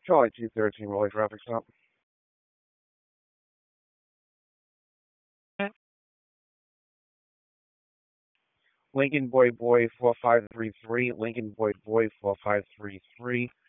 Charlie 213, Rolling traffic stop. Lincoln Boy Boy 4533, Lincoln Boy Boy 4533.